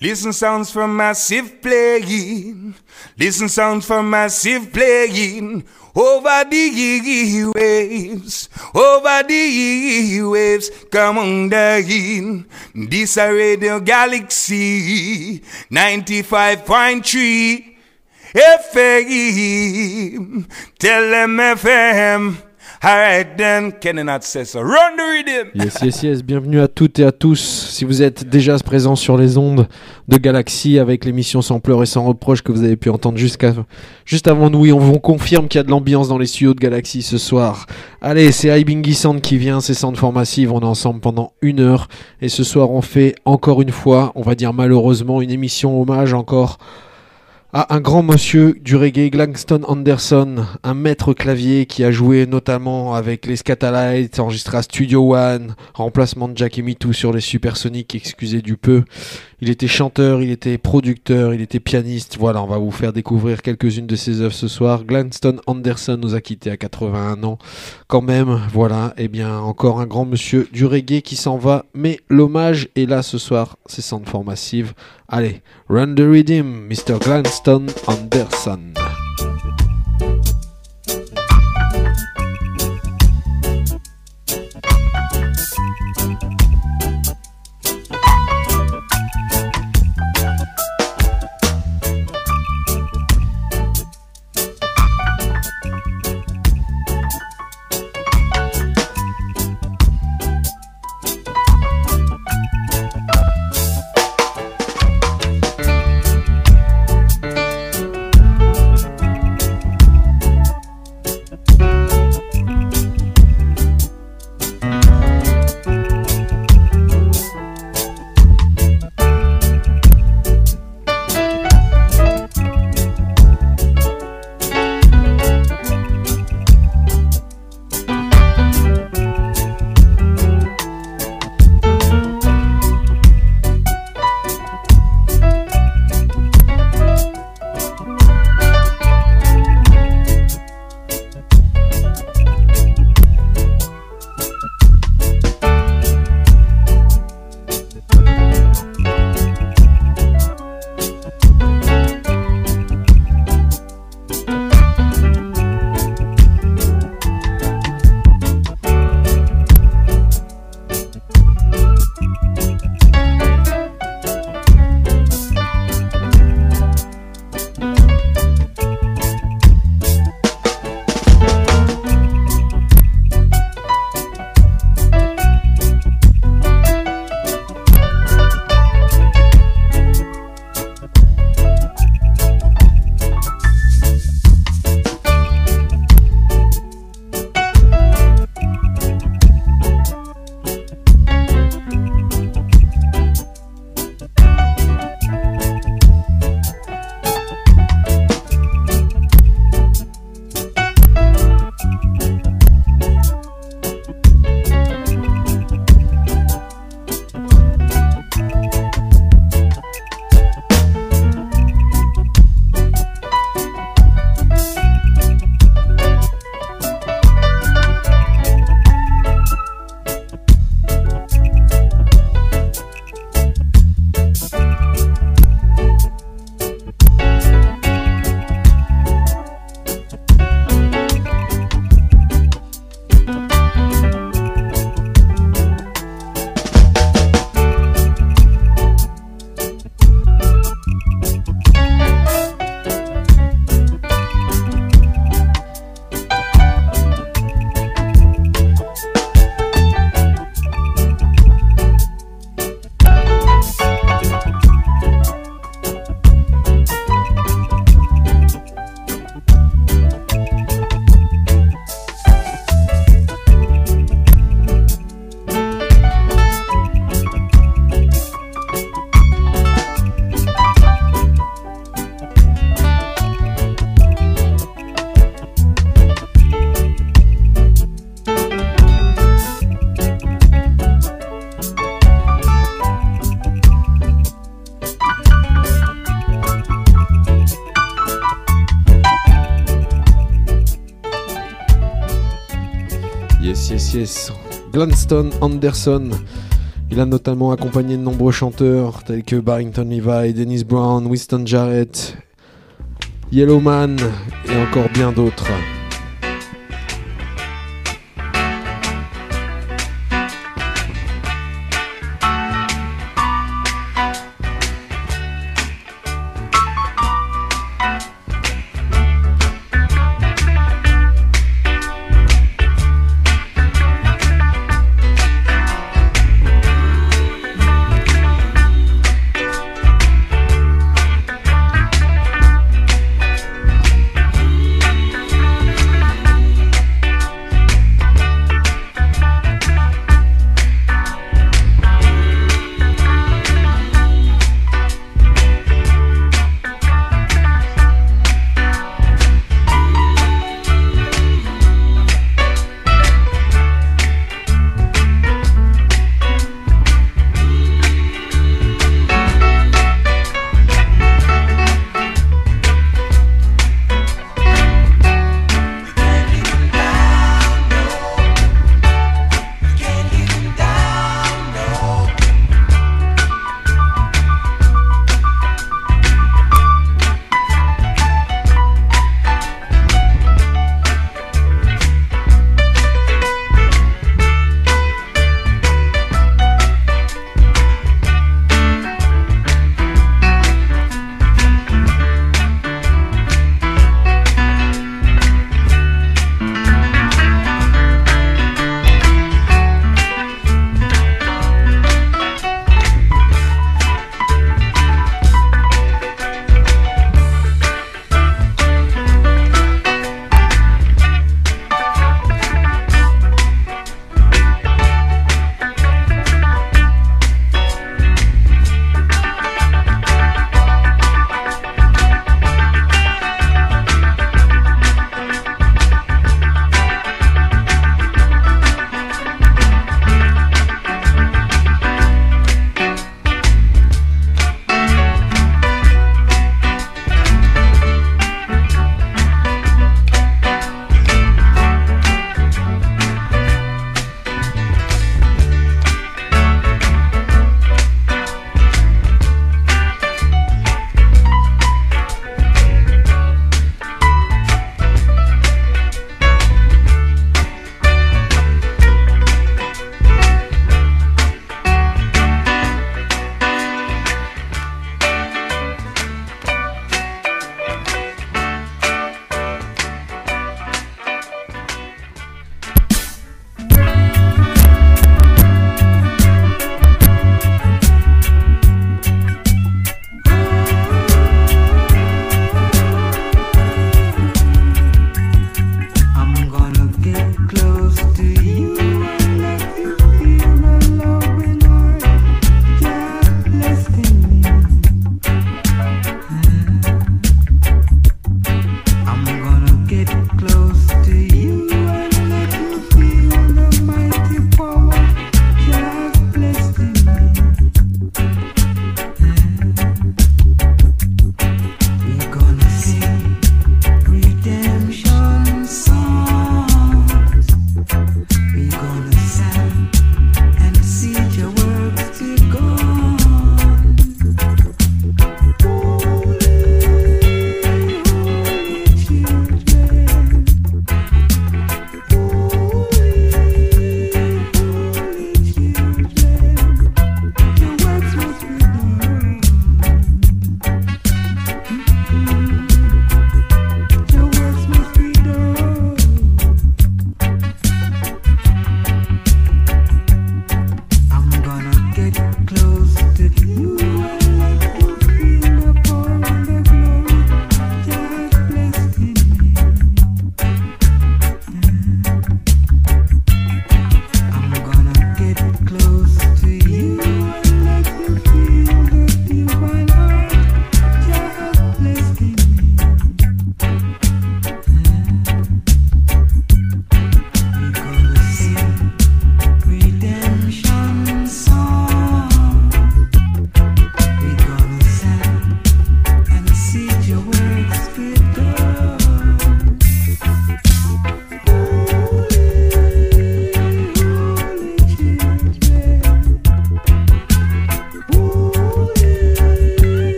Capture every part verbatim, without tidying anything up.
Listen sounds from massive playing. Listen sounds from massive playing. Over the waves, over the waves, come on down. This a Radio Galaxy ninety-five point three F M. Tell them F M. Alright then, Kenneth says so. Run the rhythm. Yes, yes, yes. Bienvenue à toutes et à tous. Si vous êtes déjà présents sur les ondes de Galaxy avec l'émission Sans pleurs et sans reproches que vous avez pu entendre jusqu'à juste avant nous, et on vous confirme qu'il y a de l'ambiance dans les studios de Galaxy ce soir. Allez, c'est Ibingi Sound qui vient, c'est Sound for Massive. On est ensemble pendant une heure et ce soir on fait encore une fois, on va dire malheureusement, une émission hommage encore à un grand monsieur du reggae, Gladstone Anderson, un maître clavier qui a joué notamment avec les Scatalites, enregistré à Studio One, remplacement de Jack et Mitou sur les Supersonics, excusez du peu. Il était chanteur, il était producteur, il était pianiste. Voilà, on va vous faire découvrir quelques-unes de ses œuvres ce soir. Gladstone Anderson nous a quittés à quatre-vingt-un ans. Quand même, voilà, et eh bien encore un grand monsieur du reggae qui s'en va. Mais l'hommage est là ce soir, c'est Sound for Massive. Allez, run the rhythm, mister Gladstone Anderson. Yes, yes, yes. Gladstone Anderson. Il a notamment accompagné de nombreux chanteurs tels que Barrington Levy, Dennis Brown, Winston Jarrett, Yellowman et encore bien d'autres.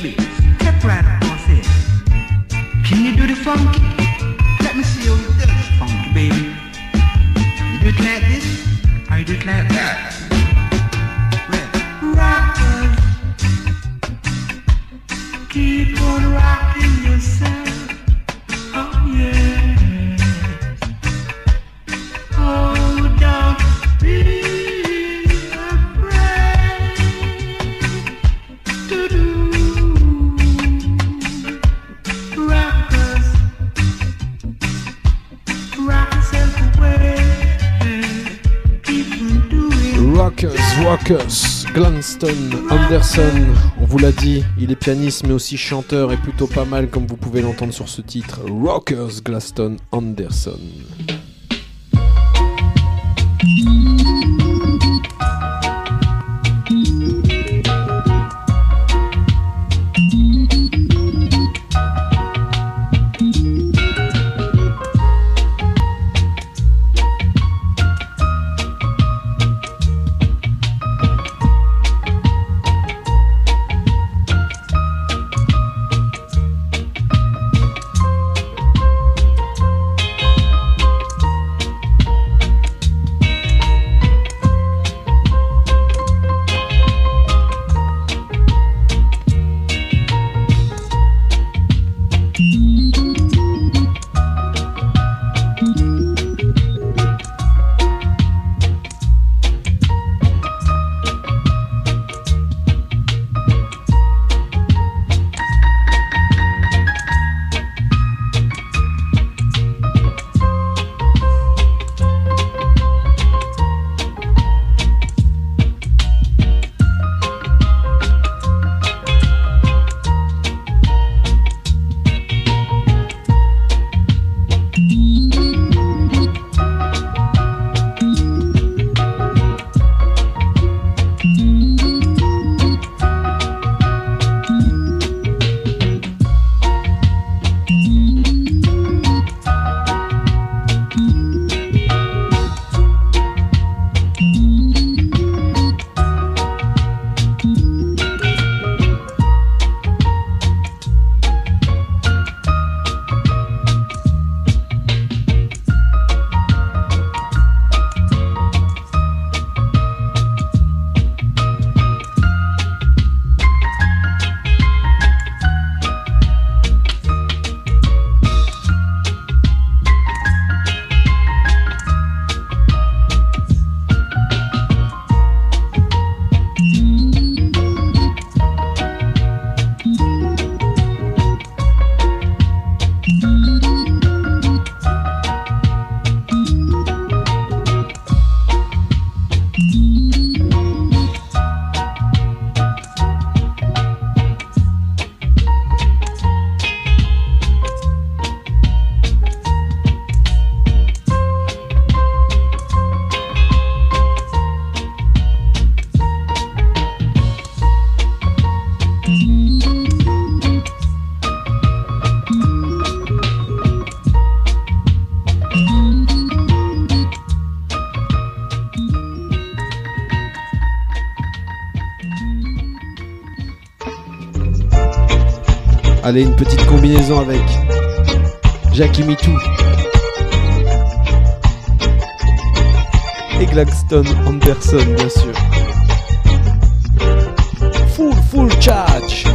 baby, step right across here. Can you do the funky? Let me see how you do the funky, baby. You do it like this, or you do it like that? Well, rockers, keep on rocking yourself. Oh yeah. Oh, don't be afraid to do. Rockers, rock yourself away. Keep on doing. Rockers, Rockers, Gladstone Anderson, on vous l'a dit, il est pianiste mais aussi chanteur et plutôt pas mal comme vous pouvez l'entendre sur ce titre. Rockers, Gladstone Anderson. Allez, une petite combinaison avec Jackie Mitou et Gladstone Anderson, bien sûr. Full, full charge.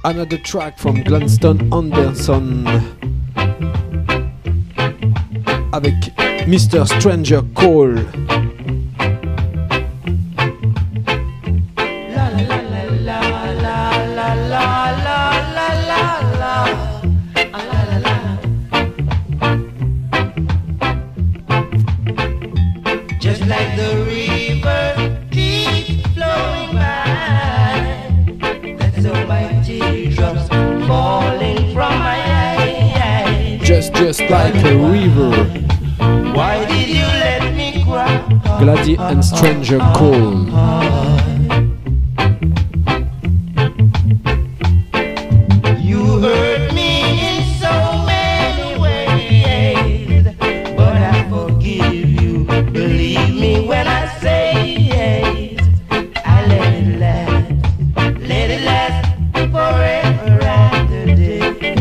Another track from Gladstone Anderson avec mister Stranger Call. Just like a river. Why did you let me cry? Glady and Stranger Call. You hurt me in so many ways, but I forgive you. Believe me when I say yes. I let it last, let it last forever after day.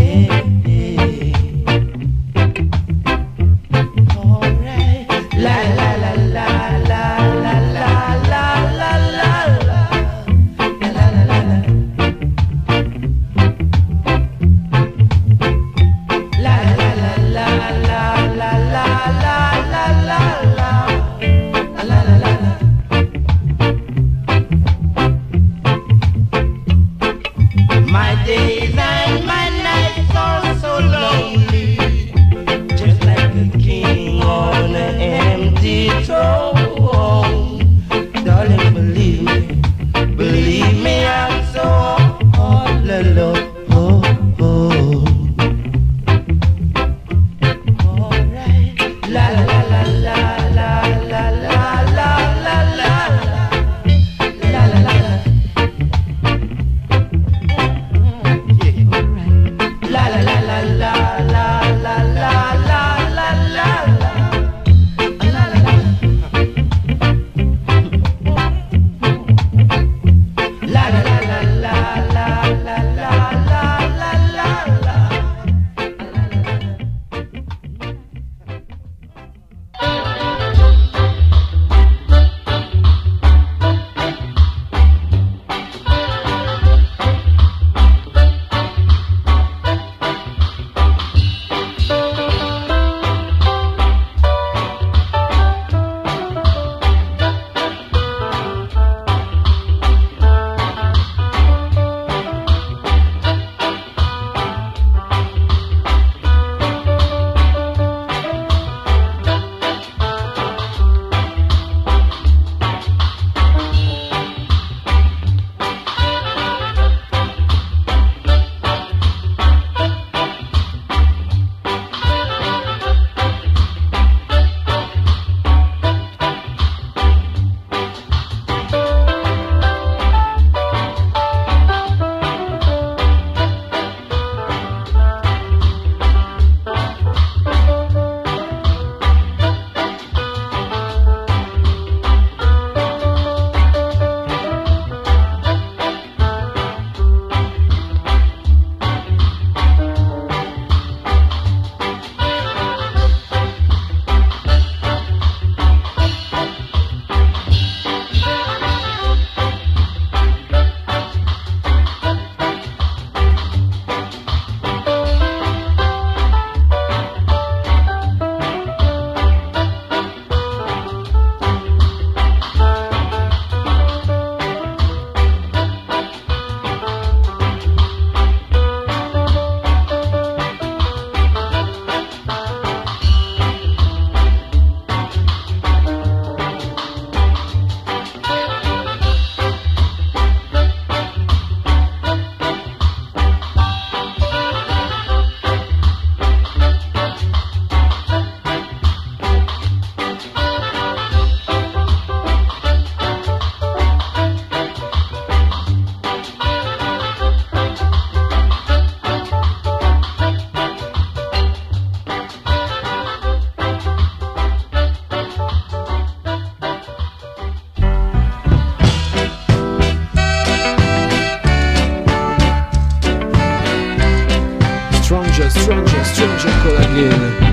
Stranger, Stranger Call again.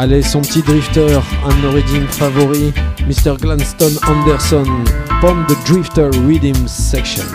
Allez, son petit drifter, un de nos redeem favoris, mister Glanston Anderson, from the Drifter Rhythm Section.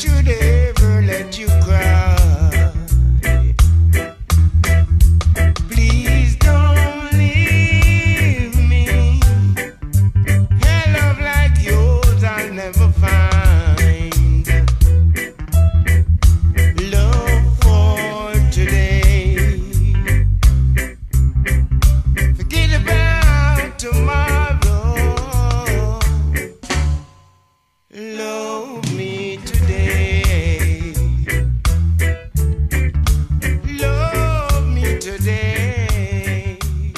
should ever let you cry. Please don't leave me. A love like yours I'll never find. Love for today. Forget about tomorrow. Love me today. Love me today.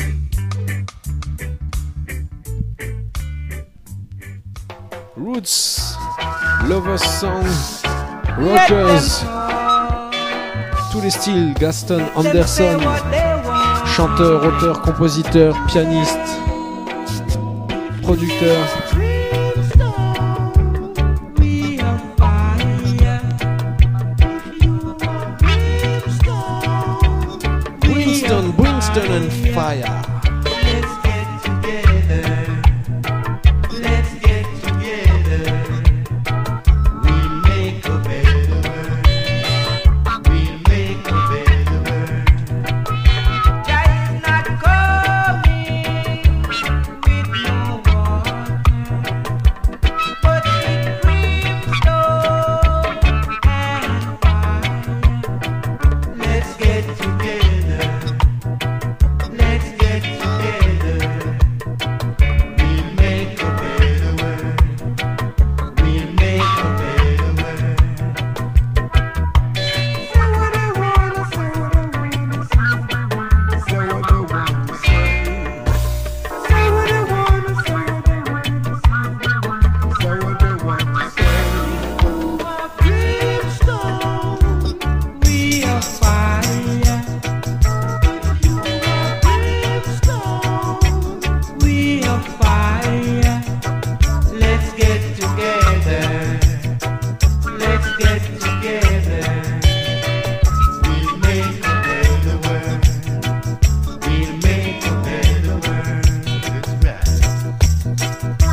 Roots, Lovers Song, Rockers, tous les styles, Gaston Anderson, chanteur, auteur, compositeur, pianiste, producteur. Brimstone, Brimstone and Fire. Let's get together. Let's get together. We'll make a better world. We'll make a better world. Jah is not coming with no water, but with brimstone and fire. Let's get together. Let's get together. We'll make a better world. We'll make a better world. Say what I wanna say, what I wanna say. Say what I wanna say. Say what I wanna say, what I wanna say. Say what I wanna say. You are brimstone, we are fire. You are brimstone, we are fire. Let's get together. Let's get together. We'll make a better world. We'll make a better world. That's right.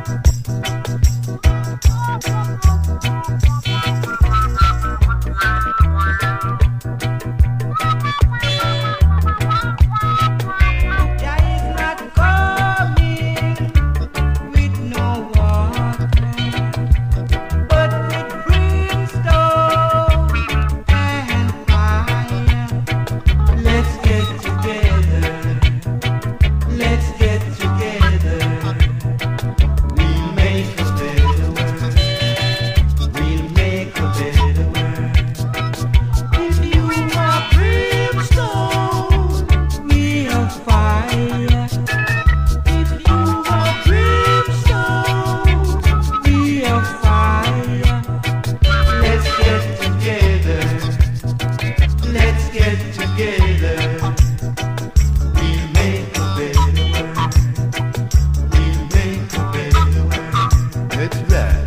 Jah is not coming with no water, but with brimstone and fire. Let's get together. Let's get together. We'll make a better world. We'll make a better world. If you are brimstone, we are fire. If you are brimstone, we are fire. Let's get together. Let's get together. We'll make a better world. We'll make a better world. That's right.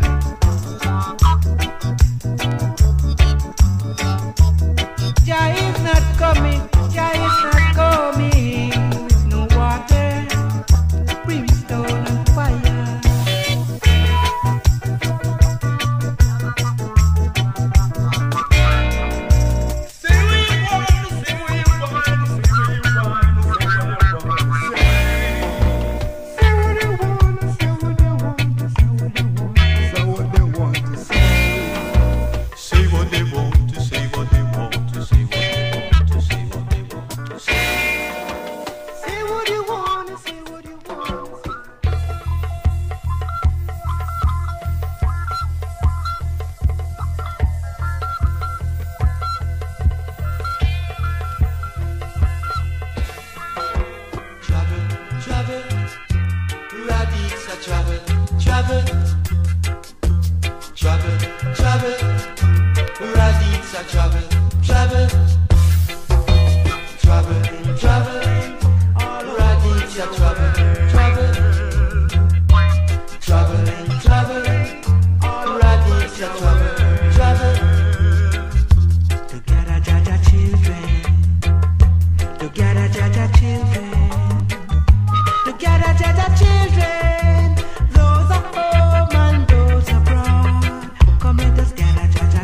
Jah is not coming, Jah is not coming with no water, brimstone and fire. Say what you want, say what you want, say what you want, say what you want, say what you want, say what you want, say what you want, say what you want to say. Say what they want to say, what they want to say, what they want to say, what they want to say. Say what you want to say, what you want to say. Travel, travel, Raditza, travel, travel, travel, travel, Raditza, travel, travel, travel, travel, Raditza, travel, travel, traveling, traveling, Raditza, travel, travel. Together, Jaja children, together, Jaja children. Together, Jaja children, those are home and those abroad. Come let us gather, Jaja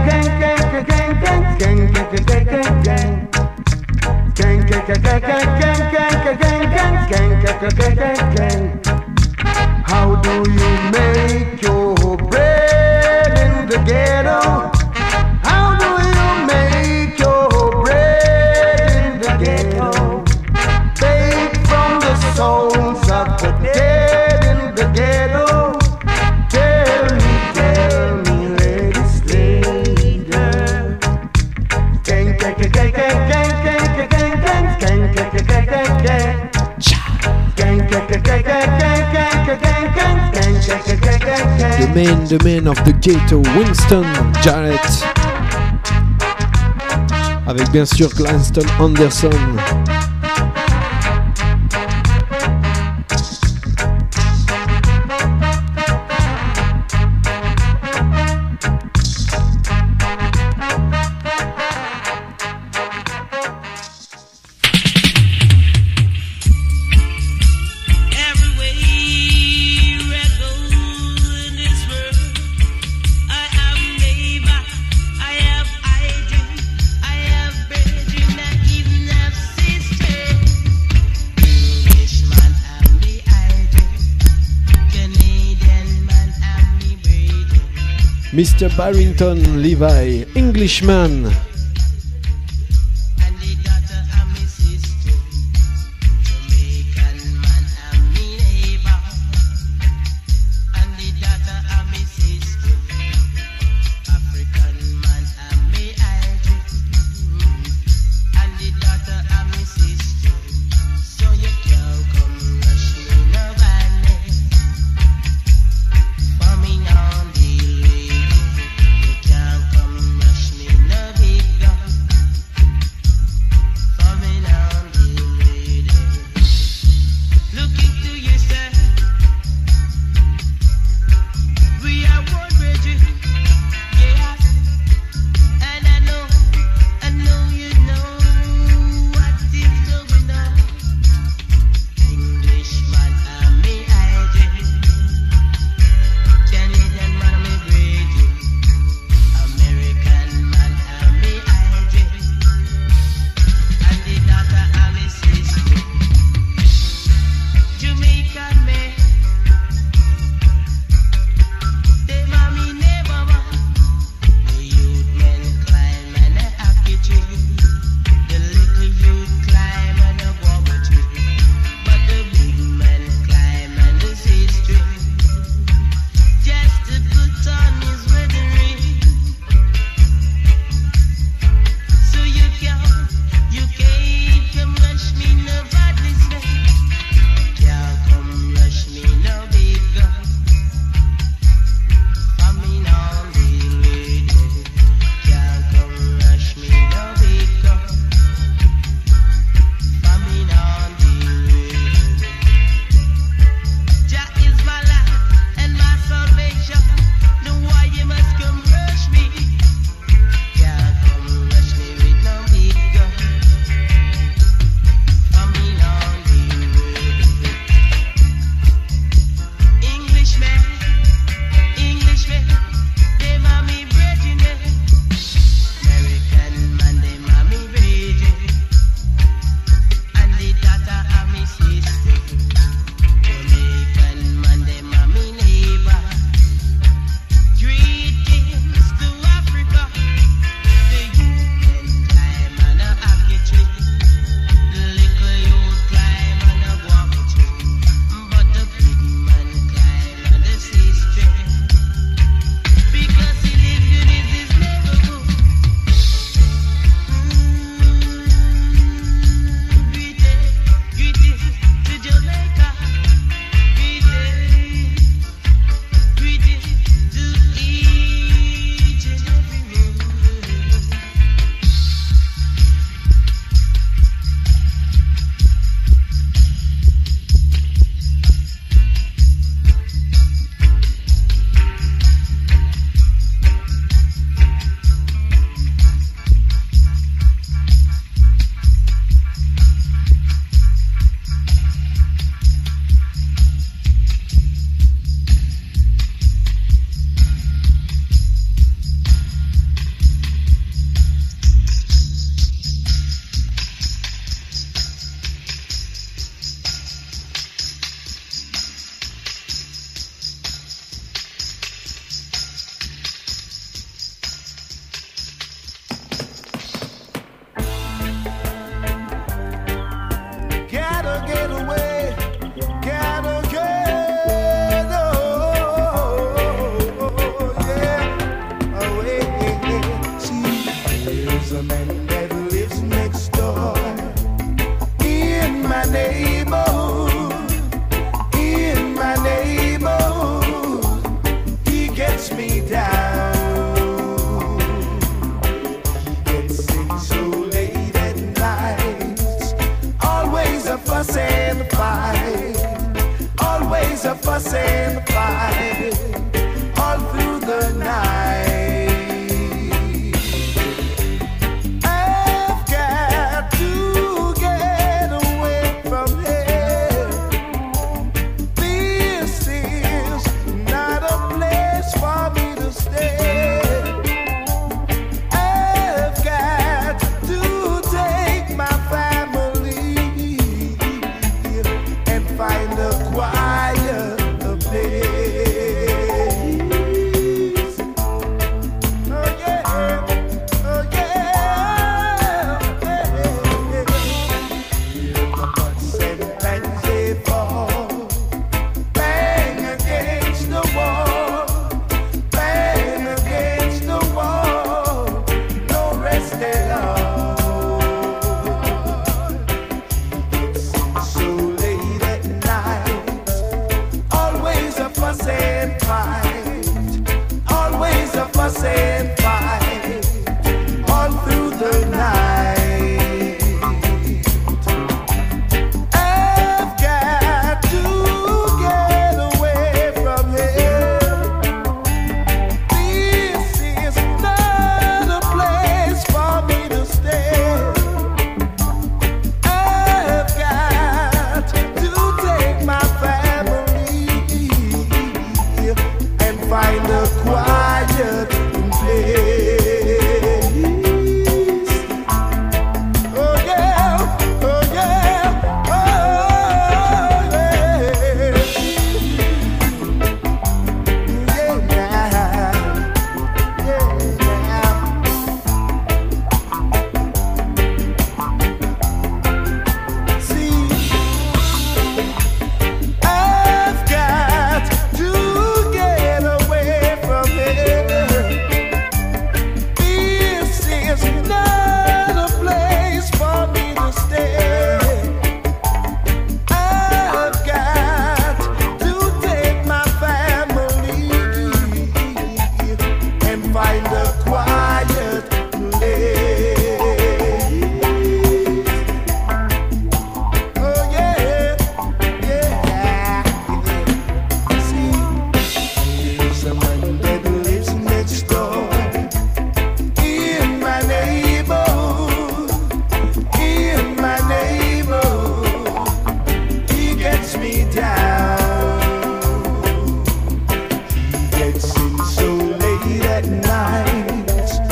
How do you make your bread in the ghetto? How do you make your bread in the ghetto? Baked from the souls of the dead in the ghetto. Tell me, tell me, legislator. Gang, gang, gang, gang, gang, gang, gang, gang, gang, gang, gang, gang, gang, gang. The man, the man of the ghetto, Winston Jarrett. Avec bien sûr Langston Anderson. Mister Barrington Levi, Englishman. Be There's a man that lives next door in my neighborhood, in my neighborhood. He gets me down. He gets in so late at night. Always a fuss and a fight. Always a fuss and a fight. All through the night. I've got to get away from here. This is not a place for me to stay. I've got to take my family and find a quiet place. Oh yeah, oh yeah, yeah. The buts and bangs they fall, bang against the wall, bang against the wall, no rest at all. It's so late at night, always a fuss and fight, always a fuss and fight, all through the night. I've got to get away from here. This is not a place for me to stay. I've got to take my family and find a quiet place. Oh yeah, oh yeah, oh yeah, yeah. See, I've got to get away from here. This is not a place for me to stay. I've got to take my family and find a quiet place. Oh yeah, yeah. See, there's a man that lives next door in my neighborhood, in my neighborhood. He gets me down. He gets in so late at night.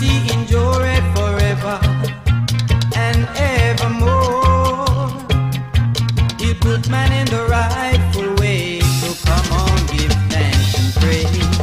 mercy endureth forever and evermore. He put man in the rightful way, so come on, give thanks and praise.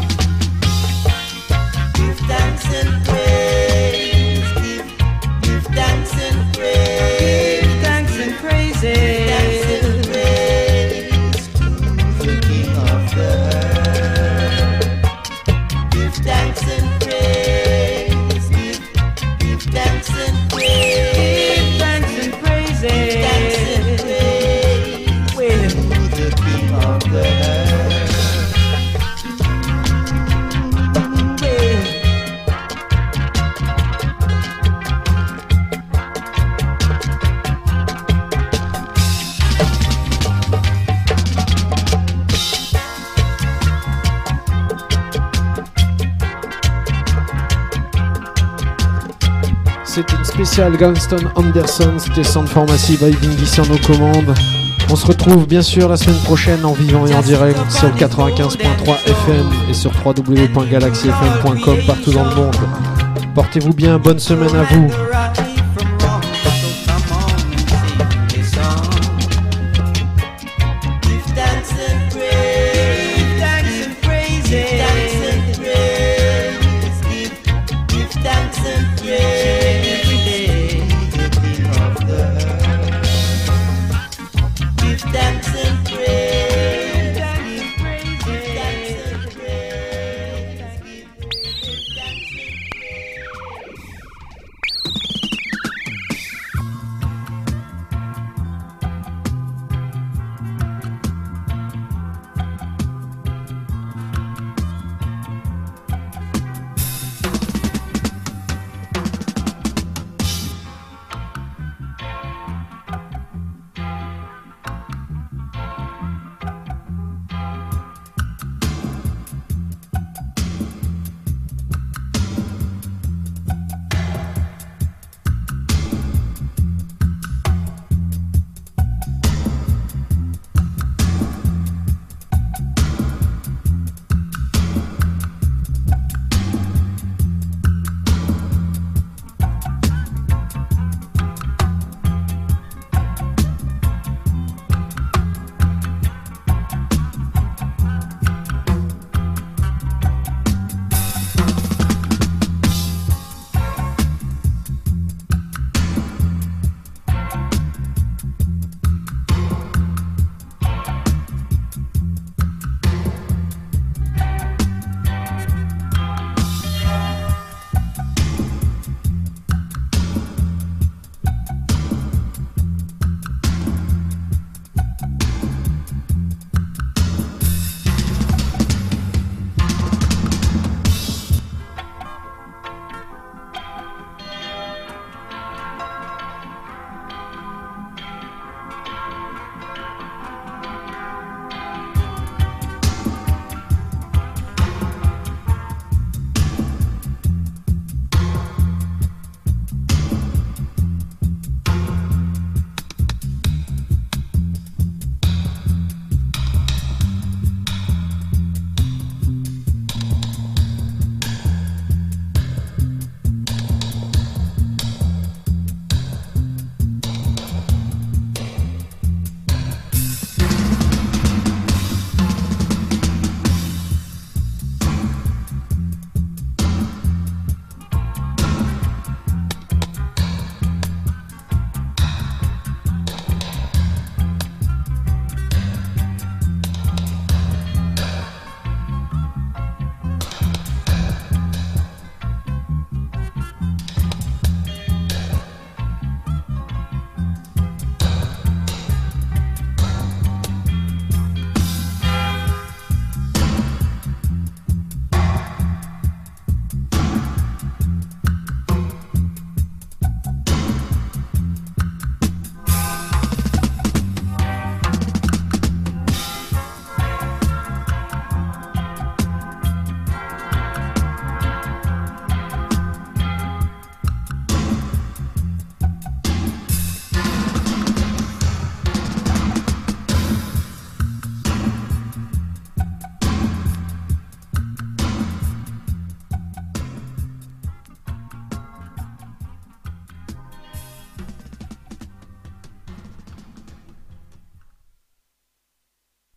Give thanks and praise. Give, give thanks and praise. Give thanks and praises. Give thanks and praise to the King of the earth. Give thanks and praise. Give, give thanks and praise. Give thanks and praises. Give thanks and praise. Well, to the King of the earth. C'était une spéciale Galveston Anderson, c'était Sound Pharmacy by Bingy en nos commandes. On se retrouve bien sûr la semaine prochaine en vivant et en direct sur le quatre-vingt-quinze point trois F M et sur w w w point galaxy f m point com partout dans le monde. Portez-vous bien, bonne semaine à vous.